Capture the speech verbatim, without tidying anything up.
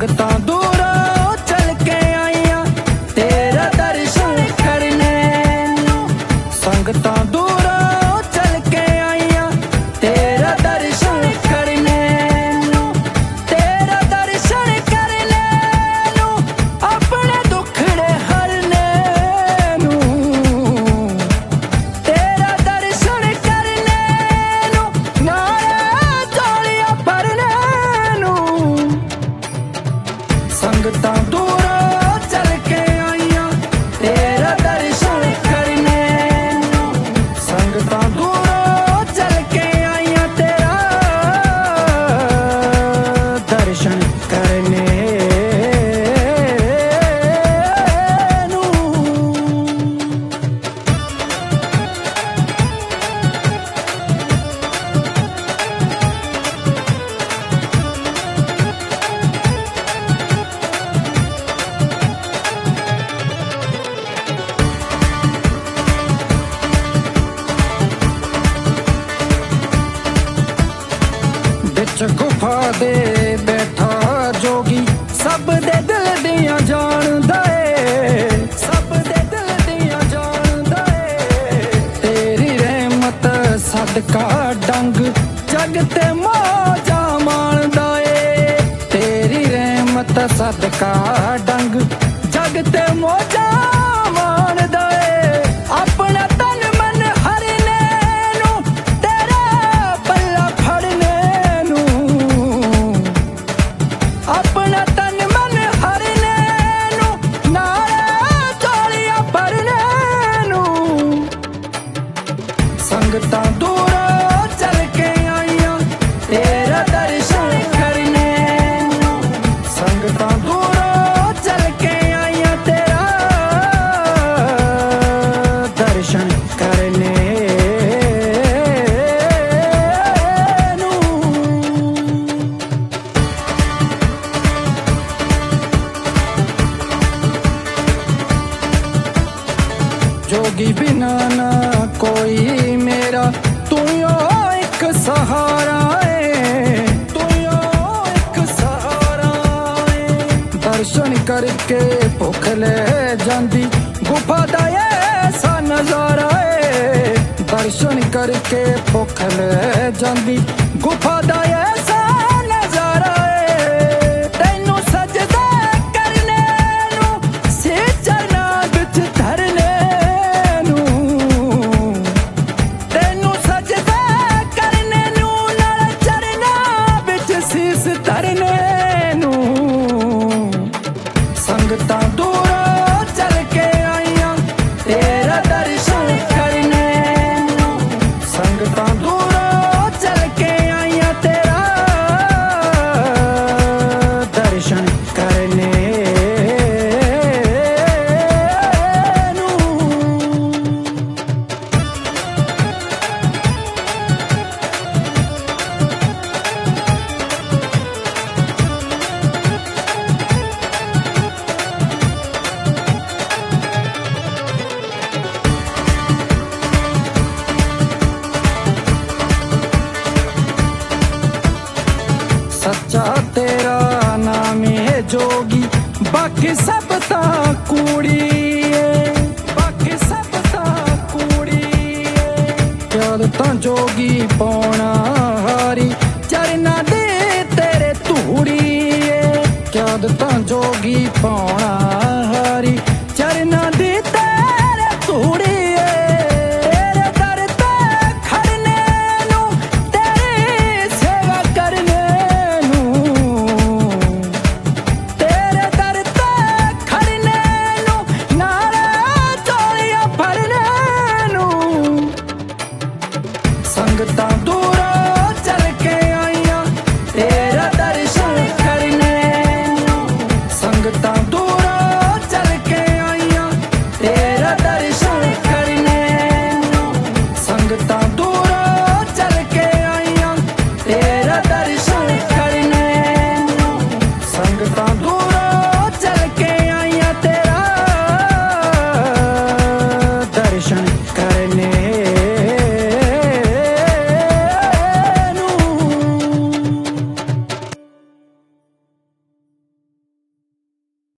संगतां दूरों चल के आईयां तेरा दर्शन करने नू। संगतां दूरों चल के आईयां तेरा दर्शन करने नू। तेरा दर्शन करने नू अपने दुखड़े हरने नू। तेरा दर्शन करने नू नाले झोलियां भरने नू। संगतां दूरों चल के आईयां तेरा दर्शन करने नू। संगतां दूरों चल के आईयां तेरा दर्शन करने नू। बिच गुफा दे बैठा जोगी सब दे दिल दियां जानदा ए। सब दे दिल दियां जानदा ए। तेरी रहमत सदका डंग जग ते मौजा माणदा ए। तेरी रहमत सदका डंग जग ते मौजा माणदा ए। अपना तन मन हरने नू तेरा पल्ला फड़ने नू। अपना तन मन हरने नू नाले झोलियां भरने नू। संगतां दूरों चल के आईयां तेरा दर्शन करने नू। संगतां दूरों चल के आईयां तेरा दर्शन करने नू। जोगी बिना ना कोई मेरा तू यो एक सहारा है। तू यो एक सहारा है। दर्शन करके भुख ले जांदी गुफा दा ऐसा नजारा है। दर्शन करके भुख ले जांदी गुफा दा ऐसा नजारा है। तैनू सजदा करने नू से चरना विच धरने नू। तैनू सजदा करने नू नाल चरना विच सीस धरने नू। संगतां दूरों चल के आईयां तेरा दर्शन करने नू। संगतां दूरों चल के आईयां तेरा दर्शन करने नू। सच्चा तेरा नाम है जोगी बाकी सब तां कूड़ी है। बाकी सब तां कूड़ी है। याद तां जोगी पौना हारी चरना दे तेरे धूड़ी है। याद तां जोगी पौना हारी चरना दे तेरे धूड़ी है। तेरे दर ते खड़ने नू तेरी सेवा करने नू। तेरे दर ते खड़ने नू नाले झोलियां भरने नू। संगतां दूरों चल के आईयां तेरा दर्शन करने नू। संगतां दूरों चल के आईयां तेरा दर्शन करने नू। संगतां दूरों चल के आईयां तेरा दर्शन करने नू। संगतां दूरों चल के आईयां तेरा दर्शन करने